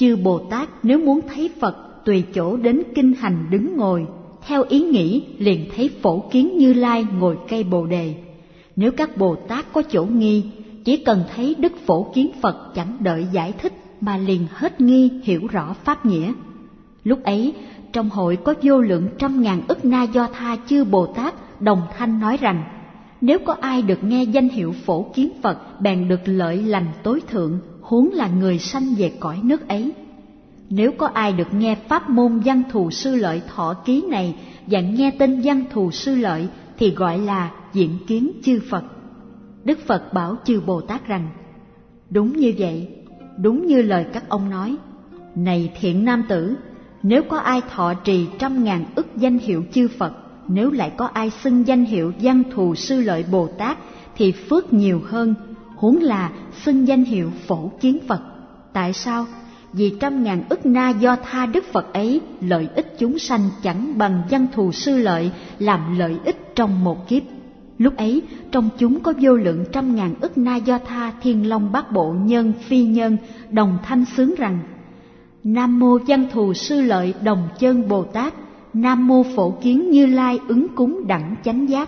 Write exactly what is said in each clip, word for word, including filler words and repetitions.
Chư Bồ Tát nếu muốn thấy Phật tùy chỗ đến kinh hành đứng ngồi, theo ý nghĩ liền thấy Phổ Kiến Như Lai ngồi cây Bồ Đề. Nếu các Bồ Tát có chỗ nghi, chỉ cần thấy Đức Phổ Kiến Phật chẳng đợi giải thích mà liền hết nghi hiểu rõ pháp nghĩa. Lúc ấy trong hội có vô lượng trăm ngàn ức na do tha chư Bồ Tát đồng thanh nói rằng: nếu có ai được nghe danh hiệu Phổ Kiến Phật bèn được lợi lành tối thượng, huống là người sanh về cõi nước ấy. Nếu có ai được nghe pháp môn Văn Thù Sư Lợi thọ ký này và nghe tên Văn Thù Sư Lợi thì gọi là diện kiến chư Phật. Đức Phật bảo chư Bồ Tát rằng: đúng như vậy, đúng như lời các ông nói. Này thiện nam tử, nếu có ai thọ trì trăm ngàn ức danh hiệu chư Phật, nếu lại có ai xưng danh hiệu Văn Thù Sư Lợi Bồ Tát thì phước nhiều hơn, huống là xưng danh hiệu Phổ Kiến Phật. Tại sao? Vì trăm ngàn ức na do tha Đức Phật ấy lợi ích chúng sanh chẳng bằng Văn Thù Sư Lợi làm lợi ích trong một kiếp. Lúc ấy trong chúng có vô lượng trăm ngàn ức na do tha thiên long bát bộ nhân phi nhân đồng thanh xướng rằng: Nam mô Văn Thù Sư Lợi Đồng Chân Bồ Tát, Nam mô Phổ Kiến Như Lai ứng cúng đẳng chánh giác.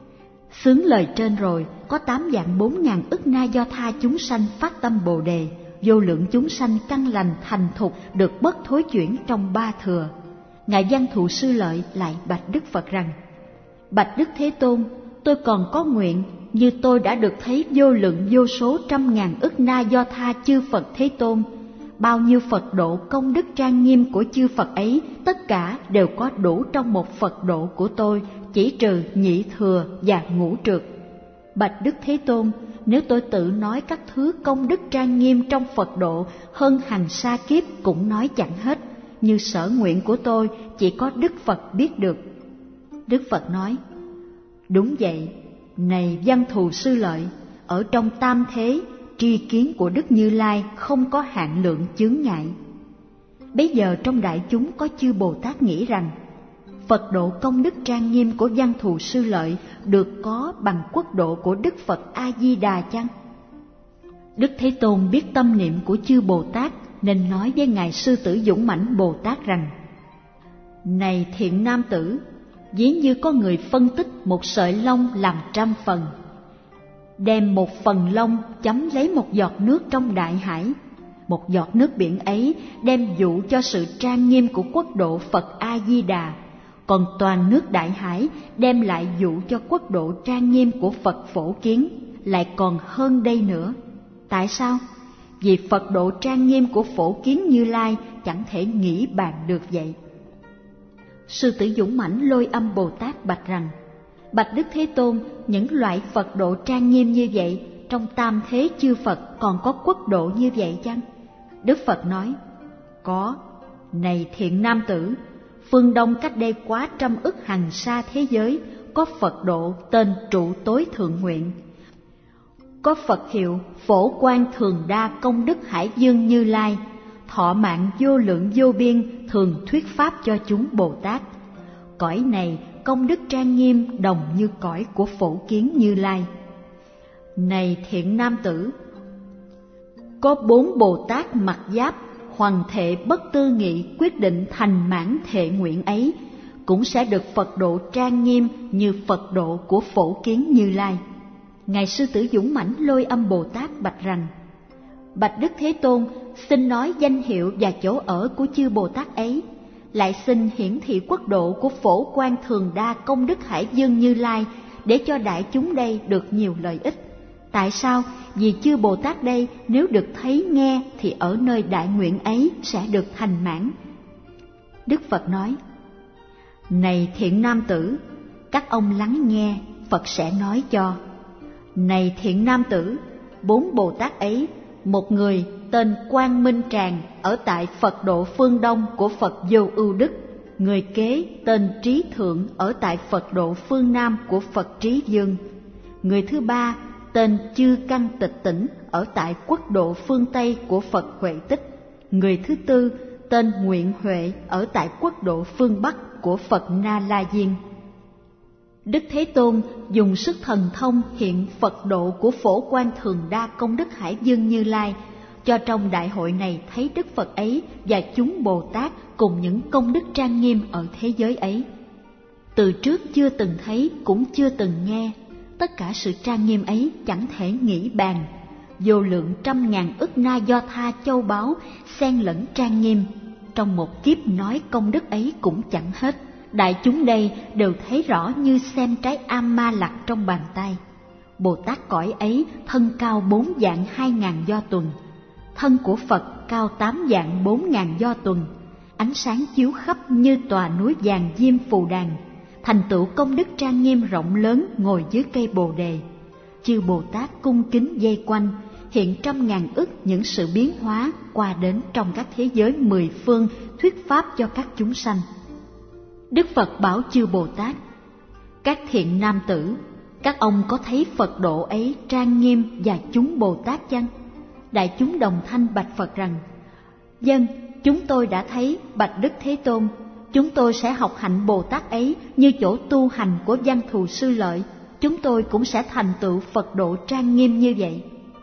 Xướng lời trên rồi, có tám vạn bốn ngàn ức na do tha chúng sanh phát tâm Bồ Đề, vô lượng chúng sanh căn lành thành thục được bất thối chuyển trong ba thừa. Ngài Văn Thù Sư Lợi lại bạch Đức Phật rằng: bạch Đức Thế Tôn, tôi còn có nguyện như tôi đã được thấy vô lượng vô số trăm ngàn ức na do tha chư Phật Thế Tôn. Bao nhiêu Phật độ công đức trang nghiêm của chư Phật ấy, tất cả đều có đủ trong một Phật độ của tôi, chỉ trừ nhị thừa và ngũ trượt. Bạch Đức Thế Tôn, nếu tôi tự nói các thứ công đức trang nghiêm trong Phật độ hơn hằng sa kiếp cũng nói chẳng hết, như sở nguyện của tôi chỉ có Đức Phật biết được. Đức Phật nói: đúng vậy, này Văn Thù Sư Lợi, ở trong tam thế, tri kiến của Đức Như Lai không có hạn lượng chướng ngại. Bấy giờ trong đại chúng có chư Bồ Tát nghĩ rằng: Phật độ công đức trang nghiêm của Văn Thù Sư Lợi được có bằng quốc độ của Đức Phật A Di Đà chăng? Đức Thế Tôn biết tâm niệm của chư Bồ Tát nên nói với ngài Sư Tử Dũng Mãnh Bồ Tát rằng: này thiện nam tử, ví như có người phân tích một sợi lông làm trăm phần, đem một phần lông chấm lấy một giọt nước trong đại hải. Một giọt nước biển ấy đem dụ cho sự trang nghiêm của quốc độ Phật A Di Đà, còn toàn nước đại hải đem lại dụ cho quốc độ trang nghiêm của Phật Phổ Kiến, lại còn hơn đây nữa. Tại sao? Vì Phật độ trang nghiêm của Phổ Kiến Như Lai chẳng thể nghĩ bàn được vậy. Sư Tử Dũng Mãnh Lôi Âm Bồ Tát bạch rằng: bạch Đức Thế Tôn, những loại Phật độ trang nghiêm như vậy, trong tam thế chư Phật còn có quốc độ như vậy chăng? Đức Phật nói: có. Này thiện nam tử, phương Đông cách đây quá trăm ức hằng sa thế giới có Phật độ tên Trụ Tối Thượng Nguyện, có Phật hiệu Phổ Quang Thường Đa Công Đức Hải Dương Như Lai, thọ mạng vô lượng vô biên, thường thuyết pháp cho chúng Bồ Tát. Cõi này công đức trang nghiêm đồng như cõi của Phổ Kiến Như Lai. Này thiện nam tử, có bốn Bồ Tát mặc giáp hoằng thệ bất tư nghị quyết định thành mãn thệ nguyện ấy, cũng sẽ được Phật độ trang nghiêm như Phật độ của Phổ Kiến Như Lai. Ngài Sư Tử Dũng Mãnh Lôi Âm Bồ Tát bạch rằng: bạch Đức Thế Tôn, xin nói danh hiệu và chỗ ở của chư Bồ Tát ấy, lại xin hiển thị quốc độ của Phổ Quang Thường Đa Công Đức Hải Dương Như Lai, để cho đại chúng đây được nhiều lợi ích. Tại sao? Vì chư Bồ Tát đây nếu được thấy nghe thì ở nơi đại nguyện ấy sẽ được thành mãn. Đức Phật nói: này thiện nam tử, các ông lắng nghe, Phật sẽ nói cho. Này thiện nam tử, bốn Bồ Tát ấy, một người tên Quang Minh Tràng ở tại Phật độ phương Đông của Phật Vô Ưu Đức, người kế tên Trí Thượng ở tại Phật độ phương Nam của Phật Trí Dương, người thứ ba tên Chư Căn Tịch Tỉnh ở tại quốc độ phương Tây của Phật Huệ Tích, người thứ tư tên Nguyện Huệ ở tại quốc độ phương Bắc của Phật Na La Diên. Đức Thế Tôn dùng sức thần thông hiện Phật độ của Phổ Quang Thường Đa Công Đức Hải Dương Như Lai, cho trong đại hội này thấy Đức Phật ấy và chúng Bồ Tát cùng những công đức trang nghiêm ở thế giới ấy. Từ trước chưa từng thấy cũng chưa từng nghe, tất cả sự trang nghiêm ấy chẳng thể nghĩ bàn. Vô lượng trăm ngàn ức na do tha châu báu xen lẫn trang nghiêm, trong một kiếp nói công đức ấy cũng chẳng hết. Đại chúng đây đều thấy rõ như xem trái am ma lặt trong bàn tay. Bồ Tát cõi ấy thân cao bốn vạn hai ngàn do tuần, thân của Phật cao tám vạn bốn ngàn do tuần, ánh sáng chiếu khắp như tòa núi vàng diêm phù đàn, thành tựu công đức trang nghiêm rộng lớn ngồi dưới cây bồ đề. Chư Bồ Tát cung kính vây quanh, hiện trăm ngàn ức những sự biến hóa qua đến trong các thế giới mười phương thuyết pháp cho các chúng sanh. Đức Phật bảo chư Bồ Tát: các thiện nam tử, các ông có thấy Phật độ ấy trang nghiêm và chúng Bồ Tát chăng? Đại chúng đồng thanh bạch Phật rằng: vâng, chúng tôi đã thấy, bạch Đức Thế Tôn. Chúng tôi sẽ học hạnh Bồ Tát ấy như chỗ tu hành của Văn Thù Sư Lợi. Chúng tôi cũng sẽ thành tựu Phật độ trang nghiêm như vậy.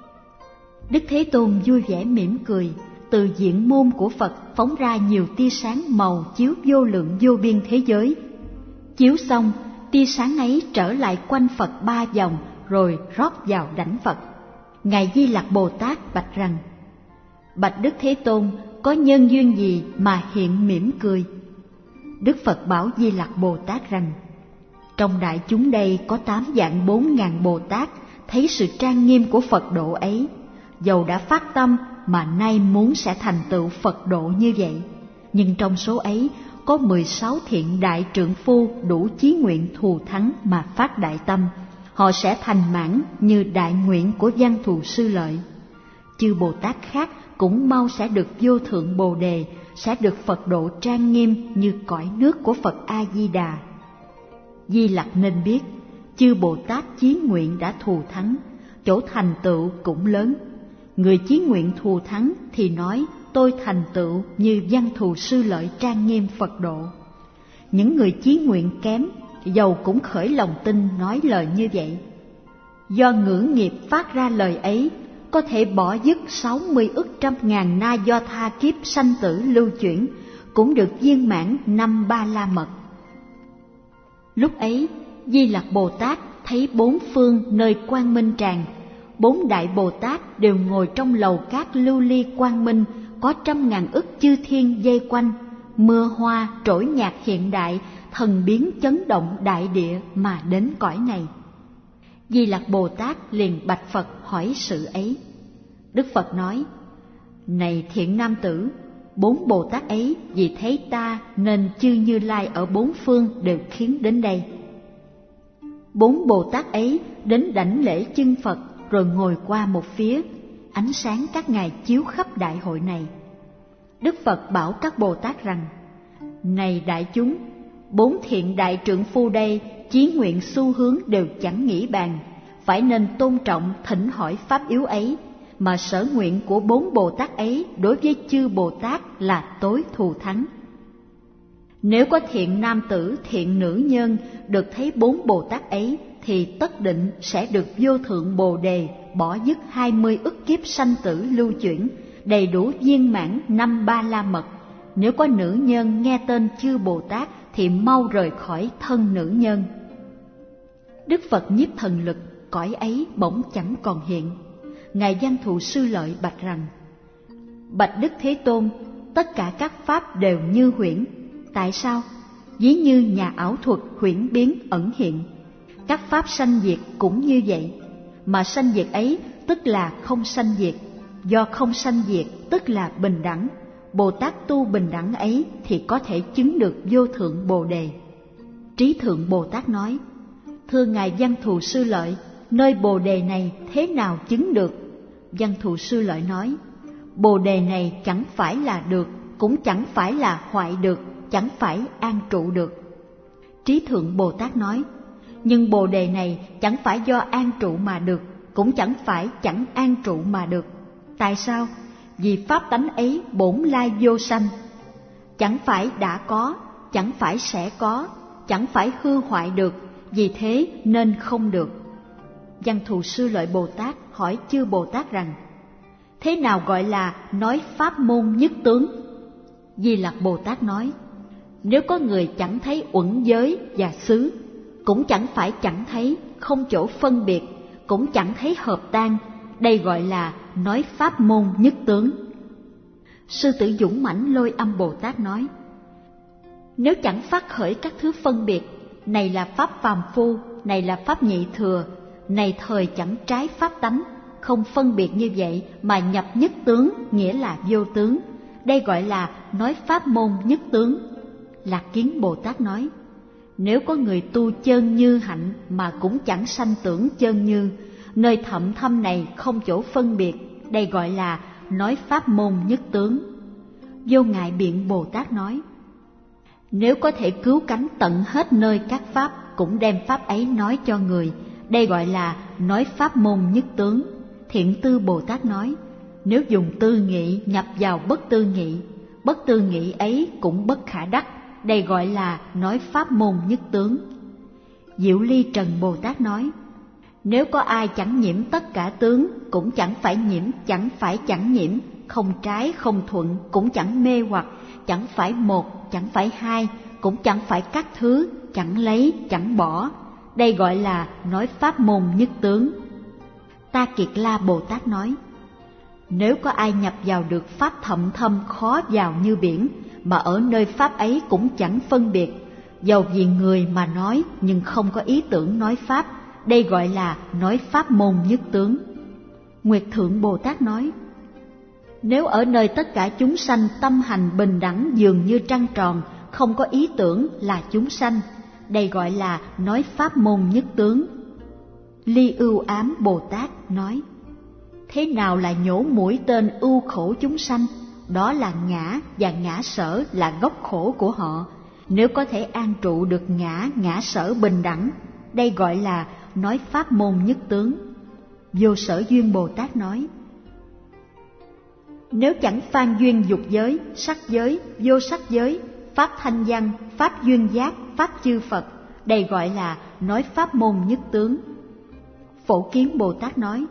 Đức Thế Tôn vui vẻ mỉm cười, từ diện môn của Phật phóng ra nhiều tia sáng màu chiếu vô lượng vô biên thế giới. Chiếu xong, tia sáng ấy trở lại quanh Phật ba vòng rồi rót vào đảnh Phật. Ngài Di Lặc Bồ Tát bạch rằng: bạch Đức Thế Tôn, có nhân duyên gì mà hiện mỉm cười? Đức Phật bảo Di Lặc Bồ Tát rằng: trong đại chúng đây có tám vạn bốn ngàn Bồ Tát thấy sự trang nghiêm của Phật độ ấy, dầu đã phát tâm mà nay muốn sẽ thành tựu Phật độ như vậy. Nhưng trong số ấy có mười sáu thiện đại trượng phu đủ chí nguyện thù thắng mà phát đại tâm, họ sẽ thành mãn như đại nguyện của Văn Thù Sư Lợi. Chư Bồ Tát khác cũng mau sẽ được vô thượng Bồ Đề, sẽ được Phật độ trang nghiêm như cõi nước của Phật A Di Đà. Di Lặc nên biết, chư Bồ Tát chí nguyện đã thù thắng, chỗ thành tựu cũng lớn. Người chí nguyện thù thắng thì nói tôi thành tựu như Văn Thù Sư Lợi trang nghiêm Phật độ. Những người chí nguyện kém, dầu cũng khởi lòng tin nói lời như vậy. Do ngữ nghiệp phát ra lời ấy, có thể bỏ dứt sáu mươi ức trăm ngàn na do tha kiếp sanh tử lưu chuyển, cũng được viên mãn năm ba la mật. Lúc ấy, Di Lặc Bồ Tát thấy bốn phương nơi quang minh tràn, bốn đại Bồ Tát đều ngồi trong lầu cát lưu ly quang minh, có trăm ngàn ức chư thiên vây quanh, mưa hoa trỗi nhạc hiện đại, thần biến chấn động đại địa mà đến cõi này. Di Lặc Bồ Tát liền bạch Phật hỏi sự ấy. Đức Phật nói: này thiện nam tử, bốn Bồ Tát ấy vì thấy ta nên chư Như Lai ở bốn phương đều khiến đến đây. Bốn Bồ Tát ấy đến đảnh lễ chân Phật rồi ngồi qua một phía, ánh sáng các ngài chiếu khắp đại hội này. Đức Phật bảo các Bồ Tát rằng: này đại chúng, bốn thiện đại trượng phu đây chí nguyện xu hướng đều chẳng nghĩ bàn, phải nên tôn trọng thỉnh hỏi pháp yếu ấy, mà sở nguyện của bốn Bồ Tát ấy đối với chư Bồ Tát là tối thù thắng. Nếu có thiện nam tử, thiện nữ nhân được thấy bốn Bồ Tát ấy, thì tất định sẽ được vô thượng Bồ Đề, bỏ dứt hai mươi ức kiếp sanh tử lưu chuyển, đầy đủ viên mãn năm ba la mật. Nếu có nữ nhân nghe tên chư Bồ Tát thì mau rời khỏi thân nữ nhân. Đức Phật nhiếp thần lực, cõi ấy bỗng chẳng còn hiện. Ngài Văn Thù Sư Lợi bạch rằng: bạch Đức Thế Tôn, tất cả các pháp đều như huyễn. Tại sao? Ví như nhà ảo thuật huyễn biến ẩn hiện. Các pháp sanh diệt cũng như vậy, mà sanh diệt ấy tức là không sanh diệt, do không sanh diệt tức là bình đẳng. Bồ Tát tu bình đẳng ấy thì có thể chứng được vô thượng Bồ Đề. Trí thượng Bồ Tát nói: thưa Ngài Văn Thù Sư Lợi, nơi Bồ Đề này thế nào chứng được? Văn Thù Sư Lợi nói: Bồ Đề này chẳng phải là được, cũng chẳng phải là hoại được, chẳng phải an trụ được. Trí thượng Bồ Tát nói: nhưng Bồ Đề này chẳng phải do an trụ mà được, cũng chẳng phải chẳng an trụ mà được. Tại sao? Vì pháp tánh ấy bổn lai vô sanh, chẳng phải đã có, chẳng phải sẽ có, chẳng phải hư hoại được, vì thế nên không được. Văn Thù Sư Lợi Bồ Tát hỏi chư Bồ Tát rằng: Thế nào gọi là nói pháp môn nhất tướng? Di Lặc Bồ Tát nói, nếu có người chẳng thấy uẩn giới và xứ, cũng chẳng phải chẳng thấy, không chỗ phân biệt, cũng chẳng thấy hợp tan, đây gọi là nói pháp môn nhất tướng. Sư Tử Dũng Mãnh Lôi Âm Bồ Tát nói, nếu chẳng phát khởi các thứ phân biệt, này là pháp phàm phu, này là pháp nhị thừa, này thời chẳng trái pháp tánh, không phân biệt như vậy mà nhập nhất tướng, nghĩa là vô tướng, đây gọi là nói pháp môn nhất tướng. Lạc Kiến Bồ Tát nói, nếu có người tu chơn như hạnh mà cũng chẳng sanh tưởng chơn như, nơi thậm thâm này không chỗ phân biệt, đây gọi là nói pháp môn nhất tướng. Vô Ngại Biện Bồ Tát nói, nếu có thể cứu cánh tận hết nơi các pháp, cũng đem pháp ấy nói cho người, đây gọi là nói pháp môn nhất tướng. Thiện Tư Bồ Tát nói, nếu dùng tư nghị nhập vào bất tư nghị, bất tư nghị ấy cũng bất khả đắc, đây gọi là nói pháp môn nhất tướng. Diệu Ly Trần Bồ Tát nói, nếu có ai chẳng nhiễm tất cả tướng, cũng chẳng phải nhiễm, chẳng phải chẳng nhiễm, không trái không thuận, cũng chẳng mê hoặc, chẳng phải một, chẳng phải hai, cũng chẳng phải các thứ, chẳng lấy, chẳng bỏ, đây gọi là nói pháp môn nhất tướng. Ta Kiệt La Bồ Tát nói, nếu có ai nhập vào được pháp thậm thâm khó vào như biển, mà ở nơi pháp ấy cũng chẳng phân biệt, dầu vì người mà nói nhưng không có ý tưởng nói pháp, đây gọi là nói pháp môn nhất tướng. Nguyệt Thượng Bồ Tát nói, nếu ở nơi tất cả chúng sanh tâm hành bình đẳng dường như trăng tròn, không có ý tưởng là chúng sanh, đây gọi là nói pháp môn nhất tướng. Ly Ưu Ám Bồ Tát nói, thế nào là nhổ mũi tên ưu khổ chúng sanh? Đó là ngã, và ngã sở là gốc khổ của họ. Nếu có thể an trụ được ngã, ngã sở bình đẳng, đây gọi là nói pháp môn nhất tướng. Vô Sở Duyên Bồ Tát nói, nếu chẳng phan duyên dục giới, sắc giới, vô sắc giới, pháp thanh văn, pháp duyên giác, pháp chư Phật, đây gọi là nói pháp môn nhất tướng. Phổ Kiến Bồ Tát nói,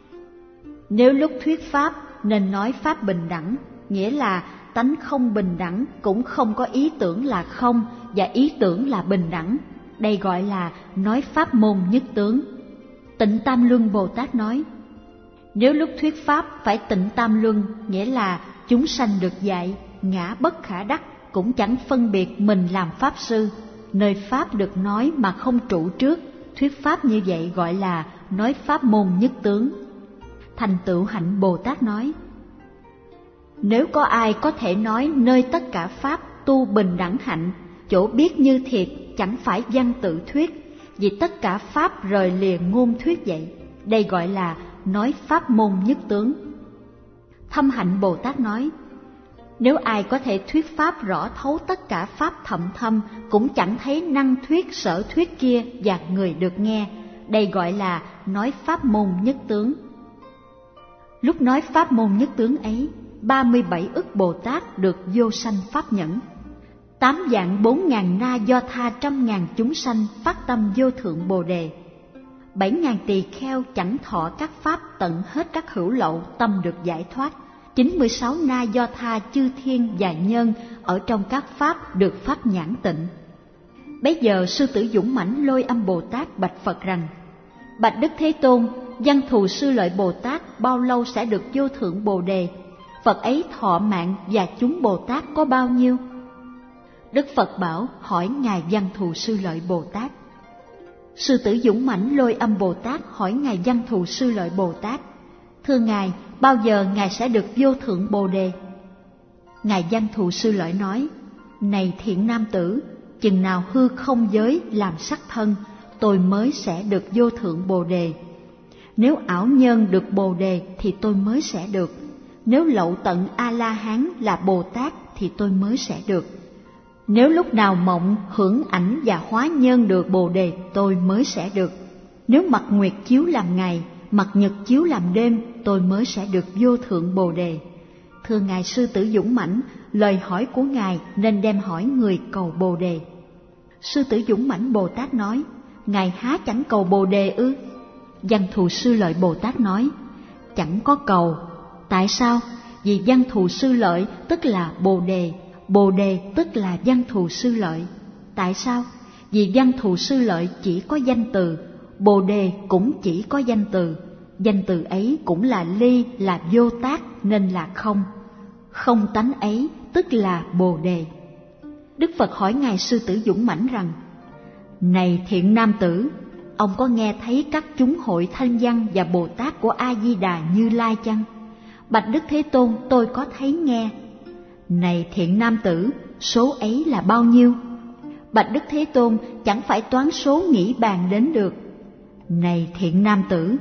nếu lúc thuyết pháp nên nói pháp bình đẳng, nghĩa là tánh không bình đẳng, cũng không có ý tưởng là không, và ý tưởng là bình đẳng, đây gọi là nói pháp môn nhất tướng. Tịnh Tam Luân Bồ Tát nói, nếu lúc thuyết pháp phải tịnh tam luân, nghĩa là chúng sanh được dạy, ngã bất khả đắc, cũng chẳng phân biệt mình làm pháp sư, nơi pháp được nói mà không trụ trước, thuyết pháp như vậy gọi là nói pháp môn nhất tướng. Thành Tựu Hạnh Bồ Tát nói, nếu có ai có thể nói nơi tất cả pháp tu bình đẳng hạnh, chỗ biết như thiệt, chẳng phải văn tự thuyết, vì tất cả pháp rời lìa ngôn thuyết vậy, đây gọi là nói pháp môn nhất tướng. Thâm Hạnh Bồ Tát nói, nếu ai có thể thuyết pháp rõ thấu tất cả pháp thậm thâm, cũng chẳng thấy năng thuyết sở thuyết kia và người được nghe, đây gọi là nói pháp môn nhất tướng. Lúc nói pháp môn nhất tướng ấy, ba mươi bảy ức Bồ Tát được vô sanh pháp nhẫn, tám vạn bốn ngàn na do tha trăm ngàn chúng sanh phát tâm vô thượng Bồ đề, bảy ngàn tỳ kheo chẳng thọ các pháp tận hết các hữu lậu tâm được giải thoát, chín mươi sáu na do tha chư thiên và nhân ở trong các pháp được pháp nhãn tịnh. Bấy giờ Sư Tử Dũng Mãnh Lôi Âm Bồ Tát bạch Phật rằng, bạch Đức Thế Tôn, Văn Thù Sư Lợi Bồ Tát bao lâu sẽ được vô thượng Bồ đề? Phật ấy thọ mạng và chúng Bồ Tát có bao nhiêu? Đức Phật bảo, hỏi ngài Văn Thù Sư Lợi Bồ Tát. Sư Tử Dũng Mãnh Lôi Âm Bồ Tát hỏi ngài Văn Thù Sư Lợi Bồ Tát, thưa ngài, bao giờ ngài sẽ được vô thượng Bồ đề? Ngài Văn Thù Sư Lợi nói, này thiện nam tử, chừng nào hư không giới làm sắc thân, tôi mới sẽ được vô thượng Bồ đề. Nếu ảo nhân được Bồ đề thì tôi mới sẽ được. Nếu lậu tận A-la-hán là Bồ Tát thì tôi mới sẽ được. Nếu lúc nào mộng hưởng ảnh và hóa nhân được Bồ đề, tôi mới sẽ được. Nếu mặt nguyệt chiếu làm ngày, mặt nhật chiếu làm đêm, tôi mới sẽ được vô thượng Bồ đề. Thưa ngài Sư Tử Dũng Mãnh, lời hỏi của ngài nên đem hỏi người cầu Bồ đề. Sư Tử Dũng Mãnh Bồ Tát nói, ngài há chẳng cầu Bồ đề ư? Văn Thù Sư Lợi Bồ Tát nói, chẳng có cầu, Tại sao? Vì văn thù sư lợi tức là Bồ Đề, Bồ Đề tức là văn thù sư lợi. Tại sao? Vì văn thù sư lợi chỉ có danh từ, Bồ Đề cũng chỉ có danh từ. Danh từ ấy cũng là ly, là vô tác nên là không. Không tánh ấy tức là Bồ Đề. Đức Phật hỏi Ngài Sư Tử Dũng Mãnh rằng: Này thiện nam tử, ông có nghe thấy các chúng hội Thanh Văn và Bồ Tát của A Di Đà Như Lai chăng? Bạch Đức Thế Tôn, tôi có thấy nghe. Này thiện nam tử, số ấy là bao nhiêu? Bạch Đức Thế Tôn, chẳng phải toán số nghĩ bàn đến được. Này thiện nam tử,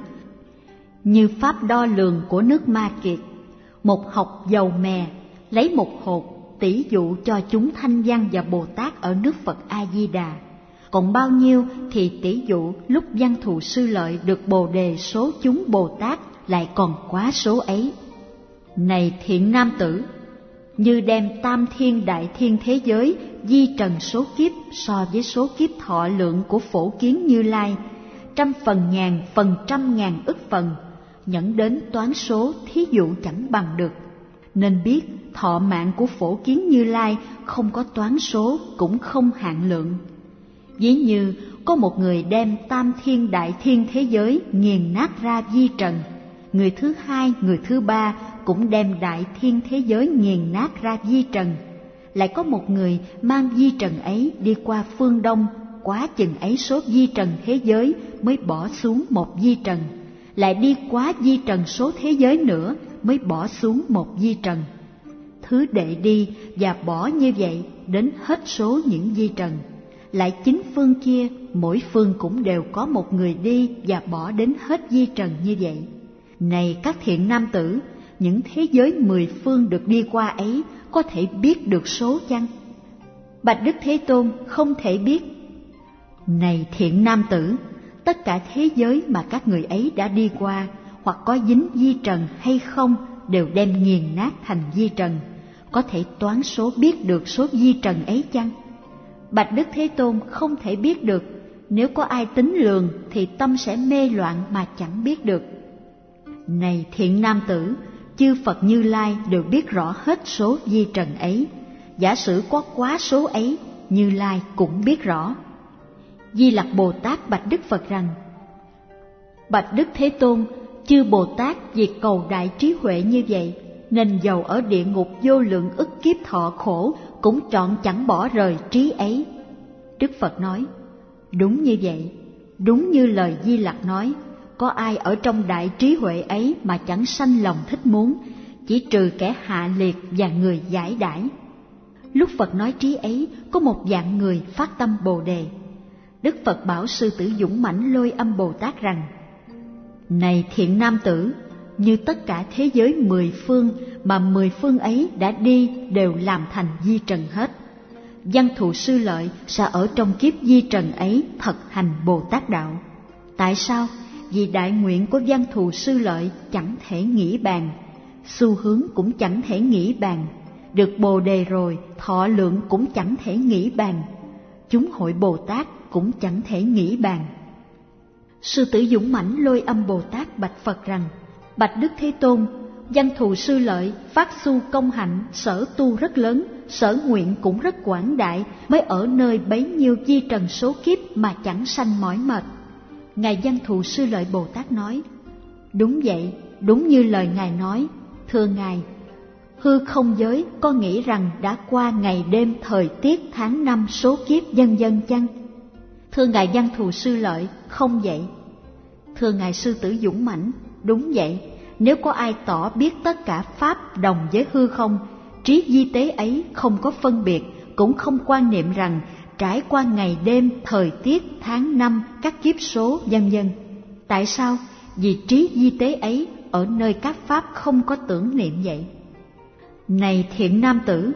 như pháp đo lường của nước Ma Kiệt, một hộc dầu mè lấy một hột tỷ dụ cho chúng Thanh Văn và Bồ Tát ở nước Phật A Di Đà. Còn bao nhiêu thì tỷ dụ lúc văn thù sư lợi được Bồ Đề số chúng Bồ Tát lại còn quá số ấy. Này thiện nam tử, như đem tam thiên đại thiên thế giới di trần số kiếp so với số kiếp thọ lượng của Phổ Kiến Như Lai, trăm phần ngàn phần trăm ngàn ức phần, nhẫn đến toán số thí dụ chẳng bằng được. Nên biết thọ mạng của Phổ Kiến Như Lai không có toán số cũng không hạn lượng. Ví như có một người đem tam thiên đại thiên thế giới nghiền nát ra vi trần, người thứ hai, người thứ ba cũng đem đại thiên thế giới nghiền nát ra vi trần. Lại có một người mang vi trần ấy đi qua phương Đông, quá chừng ấy số vi trần thế giới mới bỏ xuống một vi trần. Lại đi quá vi trần số thế giới nữa mới bỏ xuống một vi trần. Thứ đệ đi và bỏ như vậy đến hết số những vi trần. Lại chín phương kia, mỗi phương cũng đều có một người đi và bỏ đến hết vi trần như vậy. Này các thiện nam tử, những thế giới mười phương được đi qua ấy có thể biết được số chăng? Bạch Đức Thế Tôn, không thể biết. Này thiện nam tử, tất cả thế giới mà các người ấy đã đi qua, hoặc có dính vi trần hay không, đều đem nghiền nát thành vi trần. Có thể toán số biết được số vi trần ấy chăng? Bạch Đức Thế Tôn, không thể biết được. Nếu có ai tính lường thì tâm sẽ mê loạn mà chẳng biết được. Này thiện nam tử, chư Phật Như Lai đều biết rõ hết số vi trần ấy. Giả sử có quá số ấy, Như Lai cũng biết rõ. Di Lặc Bồ Tát bạch Đức Phật rằng: Bạch Đức Thế Tôn, chư Bồ Tát vì cầu đại trí huệ như vậy, nên dầu ở địa ngục vô lượng ức kiếp thọ khổ cũng trọn chẳng bỏ rời trí ấy. Đức Phật nói: Đúng như vậy, đúng như lời Di Lặc nói, có ai ở trong đại trí huệ ấy mà chẳng sanh lòng thích muốn, chỉ trừ kẻ hạ liệt và người giải đãi. Lúc Phật nói trí ấy, có một dạng người phát tâm Bồ Đề. Đức Phật bảo Sư Tử Dũng Mãnh Lôi Âm Bồ Tát rằng: Này thiện nam tử, như tất cả thế giới mười phương mà mười phương ấy đã đi đều làm thành vi trần hết. Văn thù sư lợi sẽ ở trong kiếp vi trần ấy thật hành Bồ Tát đạo. Tại sao? Vì đại nguyện của văn thù sư lợi chẳng thể nghĩ bàn, xu hướng cũng chẳng thể nghĩ bàn, được Bồ Đề rồi thọ lượng cũng chẳng thể nghĩ bàn, chúng hội Bồ Tát cũng chẳng thể nghĩ bàn. Sư Tử Dũng Mãnh Lôi Âm Bồ Tát bạch Phật rằng: Bạch Đức Thế Tôn, văn thù sư lợi phát xu công hạnh, sở tu rất lớn, sở nguyện cũng rất quảng đại, mới ở nơi bấy nhiêu vi trần số kiếp mà chẳng sanh mỏi mệt. Ngài văn thù sư lợi Bồ Tát nói: Đúng vậy, đúng như lời Ngài nói. Thưa Ngài, hư không giới có nghĩ rằng đã qua ngày đêm thời tiết tháng năm số kiếp vân vân chăng? Thưa Ngài văn thù sư lợi, không vậy. Thưa Ngài Sư Tử Dũng Mãnh, đúng vậy. Nếu có ai tỏ biết tất cả pháp đồng với hư không, trí vi tế ấy không có phân biệt, cũng không quan niệm rằng trải qua ngày đêm thời tiết tháng năm các kiếp số vân vân. Tại sao? Vì trí vi tế ấy ở nơi các pháp không có tưởng niệm vậy. Này thiện nam tử,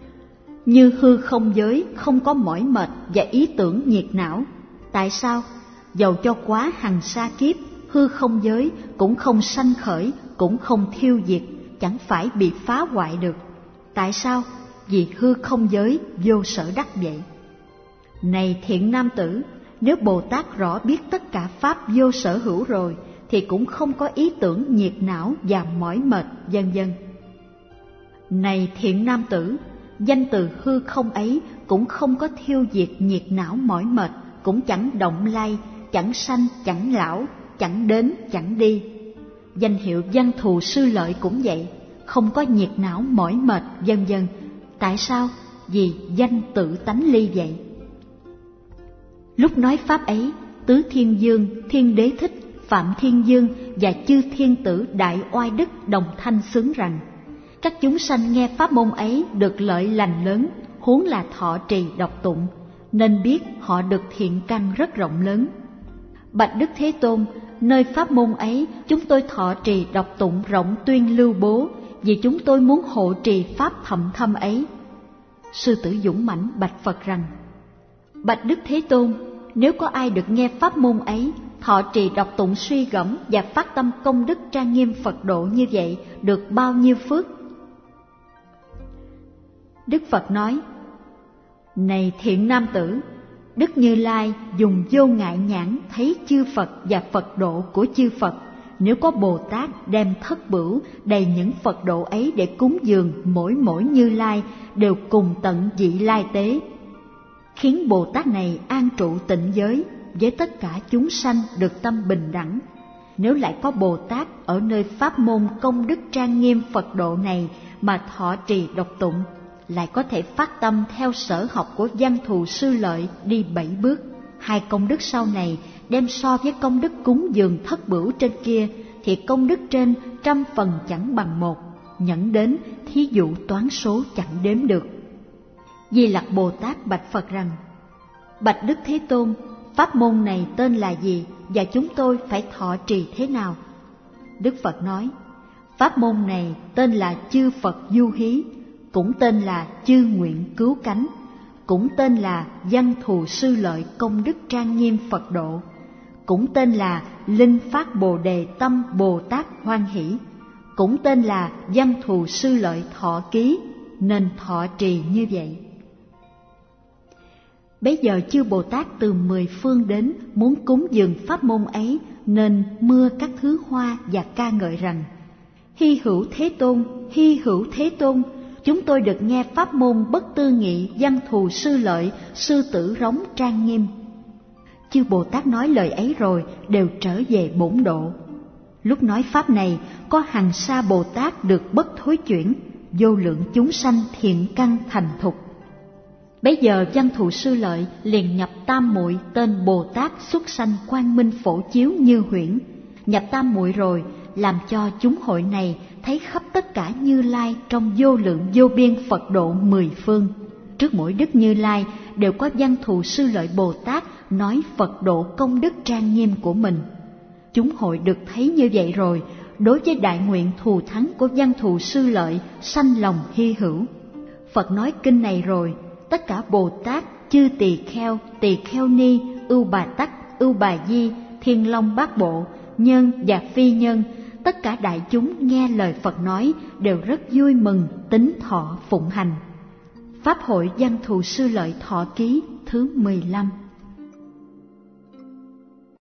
như hư không giới không có mỏi mệt và ý tưởng nhiệt não. Tại sao? Dầu cho quá hằng sa kiếp, hư không giới cũng không sanh khởi, cũng không thiêu diệt, chẳng phải bị phá hoại được. Tại sao? Vì hư không giới vô sở đắc vậy. Này thiện nam tử, nếu Bồ Tát rõ biết tất cả pháp vô sở hữu rồi, thì cũng không có ý tưởng nhiệt não và mỏi mệt, vân vân. Này thiện nam tử, danh từ hư không ấy cũng không có thiêu diệt nhiệt não mỏi mệt, cũng chẳng động lai, chẳng sanh chẳng lão, chẳng đến chẳng đi. Danh hiệu văn thù sư lợi cũng vậy, không có nhiệt não mỏi mệt, vân vân. Tại sao? Vì danh tự tánh ly vậy. Lúc nói pháp ấy, Tứ Thiên Dương, Thiên Đế Thích, Phạm Thiên Dương và chư thiên tử Đại Oai Đức đồng thanh xướng rằng: các chúng sanh nghe pháp môn ấy được lợi lành lớn, huống là thọ trì đọc tụng, nên biết họ được thiện căn rất rộng lớn. Bạch Đức Thế Tôn, nơi pháp môn ấy chúng tôi thọ trì đọc tụng rộng tuyên lưu bố, vì chúng tôi muốn hộ trì pháp thậm thâm ấy. Sư tử dũng mãnh bạch Phật rằng: bạch Đức Thế Tôn, nếu có ai được nghe pháp môn ấy, thọ trì đọc tụng suy gẫm và phát tâm công đức trang nghiêm Phật độ như vậy, được bao nhiêu phước? Đức Phật nói: này thiện nam tử, Đức Như Lai dùng vô ngại nhãn thấy chư Phật và Phật độ của chư Phật. Nếu có Bồ Tát đem thất bửu đầy những Phật độ ấy để cúng dường mỗi mỗi Như Lai, đều cùng tận vị lai tế, khiến Bồ Tát này an trụ tịnh giới, với tất cả chúng sanh được tâm bình đẳng. Nếu lại có Bồ Tát ở nơi pháp môn công đức trang nghiêm Phật độ này mà thọ trì đọc tụng, lại có thể phát tâm theo sở học của văn thù sư lợi đi bảy bước. Hai công đức sau này đem so với công đức cúng dường thất bửu trên kia, thì công đức trên trăm phần chẳng bằng một, nhẫn đến thí dụ toán số chẳng đếm được. Di Lặc Bồ Tát bạch Phật rằng: bạch Đức Thế Tôn, pháp môn này tên là gì và chúng tôi phải thọ trì thế nào? Đức Phật nói: pháp môn này tên là chư Phật Du Hí, cũng tên là chư nguyện cứu cánh, cũng tên là văn thù sư lợi công đức trang nghiêm Phật độ, cũng tên là linh phát bồ đề tâm Bồ Tát hoan hỷ, cũng tên là văn thù sư lợi thọ ký, nên thọ trì như vậy. Bấy giờ chư Bồ Tát từ mười phương đến muốn cúng dường pháp môn ấy, nên mưa các thứ hoa và ca ngợi rằng: hy hữu Thế Tôn, hy hữu Thế Tôn, chúng tôi được nghe pháp môn bất tư nghị văn thù sư lợi, sư tử rống trang nghiêm. Chư Bồ Tát nói lời ấy rồi đều trở về bổn độ. Lúc nói pháp này, có hằng sa Bồ Tát được bất thối chuyển, vô lượng chúng sanh thiện căn thành thục. Bấy giờ văn thù sư lợi liền nhập tam muội tên Bồ Tát xuất sanh quang minh phổ chiếu như huyễn. Nhập tam muội rồi, làm cho chúng hội này thấy khắp tất cả Như Lai trong vô lượng vô biên Phật độ mười phương. Trước mỗi Đức Như Lai đều có văn thù sư lợi Bồ Tát nói Phật độ công đức trang nghiêm của mình. Chúng hội được thấy như vậy rồi, đối với đại nguyện thù thắng của văn thù sư lợi sanh lòng hy hữu. Phật nói kinh này rồi, tất cả Bồ Tát, chư tỳ kheo, tỳ kheo ni, ưu bà tắc, ưu bà di, thiên long bát bộ, nhân và phi nhân, tất cả đại chúng nghe lời Phật nói đều rất vui mừng, tín thọ phụng hành. Pháp hội văn thù sư lợi thọ ký thứ mười lăm.